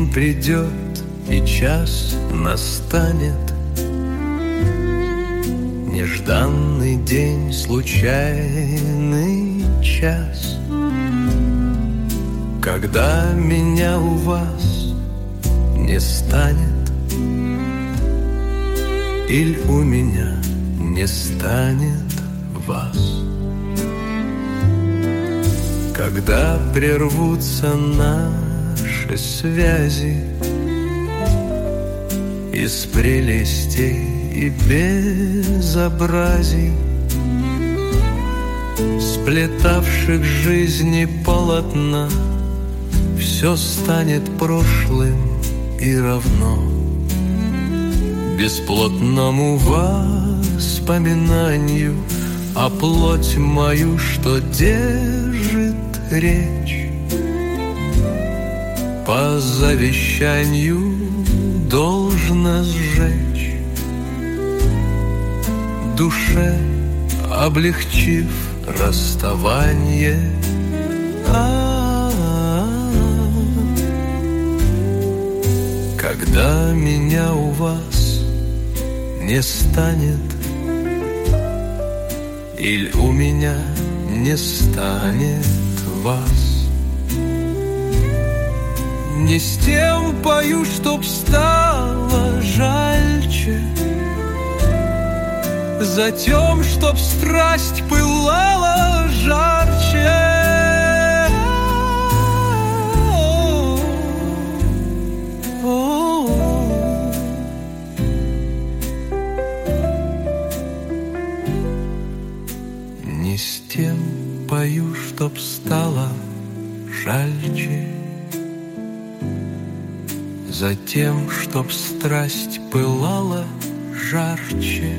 День придет и час настанет, нежданный день, случайный час, когда меня у вас не станет, или у меня не станет вас. Когда прервутся наши связи из прелестей и безобразий, сплетавших жизни полотна, все станет прошлым и равно бесплотному воспоминанию, а плоть мою, что держит речь, по завещанию должна сжечь, душе облегчив расставание. Когда меня у вас не станет, или у меня не станет вас. Не с тем пою, чтоб стало жальче, за тем, чтоб страсть пылала жарче. Не с тем пою, чтоб стало жальче, за тем, чтоб страсть пылала жарче.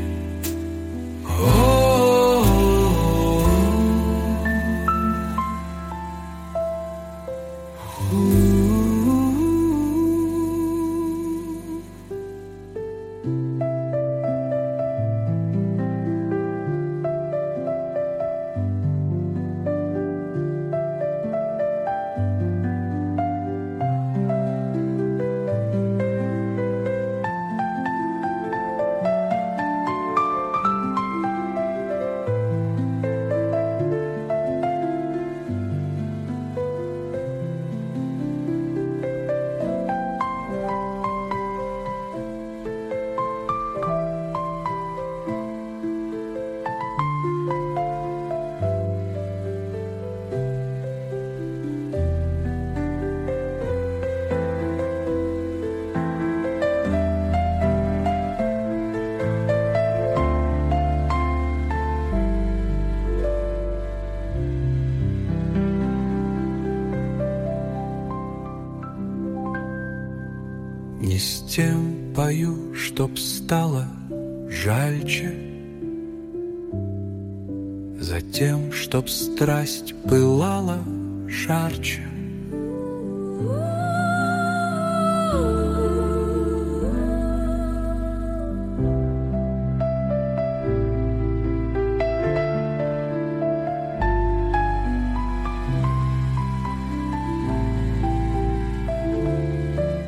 Не с тем пою, чтоб стало жальче, за тем, чтоб страсть пылала жарче.